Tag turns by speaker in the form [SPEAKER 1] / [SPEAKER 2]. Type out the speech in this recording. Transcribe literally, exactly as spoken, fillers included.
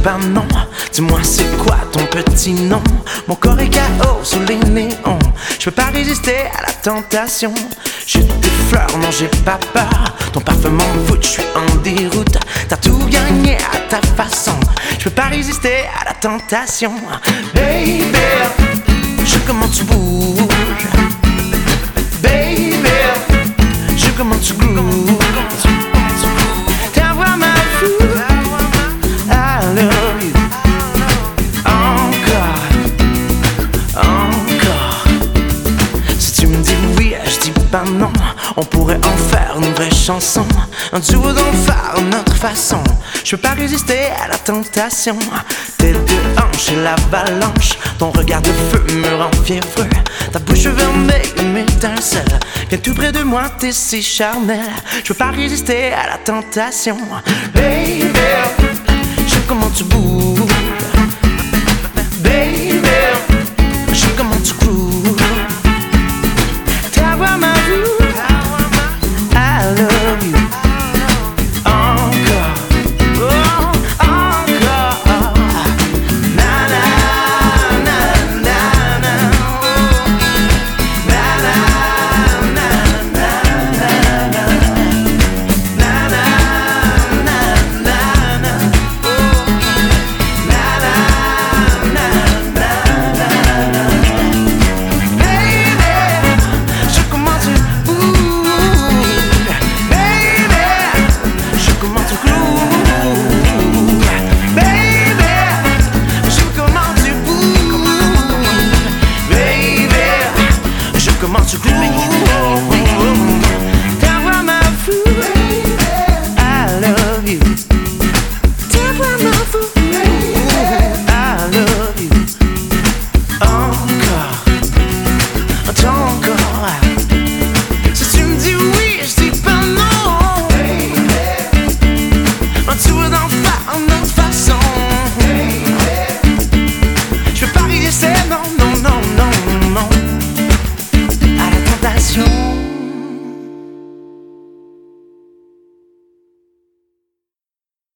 [SPEAKER 1] pas non. Dis-moi c'est quoi ton petit nom? Mon corps est K O sous les néons. Je peux pas résister à la tentation. J'ai des fleurs, non j'ai pas peur. Ton parfum m'envoûte, je suis en déroute. T'as tout gagné à ta façon. Je peux pas résister à la tentation. Baby, je comment tu bouges. Baby, je comment tu bouges. Ta voix m'a fou. I love you. Encore, encore. Si tu me dis oui, je dis pas non. On pourrait en faire une vraie chanson. Un duo d'enfer, notre façon. Je peux pas résister à la tentation. Tes deux hanches et l'avalanche. Ton regard de feu me rend fiévreux. Ta bouche vermeille m'étincelle. Viens tout près de moi, t'es si charnel. Je peux pas résister à la tentation. Baby, je sais comment tu bouges.